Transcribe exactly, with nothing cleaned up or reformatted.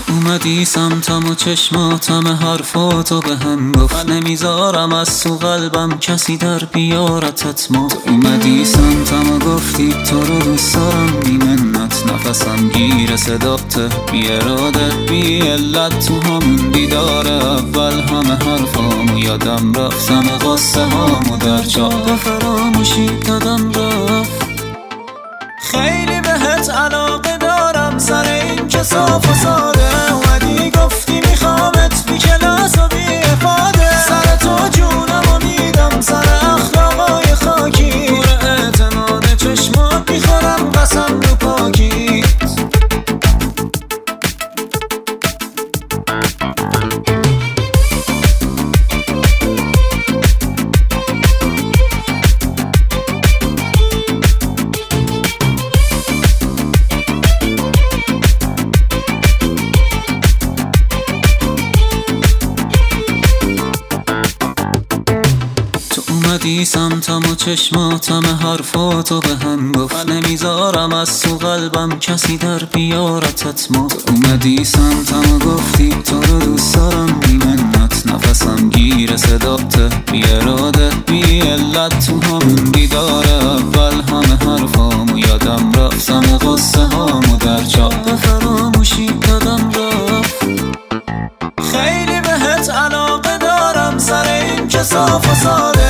اومدی سمتم و چشماتم حرفاتو به هم گفت نمیذارم از تو قلبم کسی در بیارتت ما. تو اومدی سمتم و گفتی تو رو دوست دارم بی منت، نفسم گیر صداته بی اراده بی علت. تو همون دیدار اول همه حرفامو یادم رفتم قصه هامو در چاه فراموشی دادم رفت. خیلی بهت علاقه دارم سر این که صاف و ساده اومدی گفتی میخوامت بی کلاس و بی افاده. سر تو جونم و میدم سر اخلاقای خاکی، پور اعتماد چشمات میخورم قسم رو پاکی. اومدی سمتم و چشماتم حرفاتو به هم گفت نمیذارم از تو قلبم کسی در بیارتت ما. تو اومدی سمتم و گفتی تو رو دوست دارم بی منت، نفسم گیر صداته بی اراده بی علت. تو همون دیدار اول همه حرفامو یادم رفتم قصه هامو در چاه فراموشی دادم رفت. خیلی بهت علاقه دارم سر این که صاف و ساده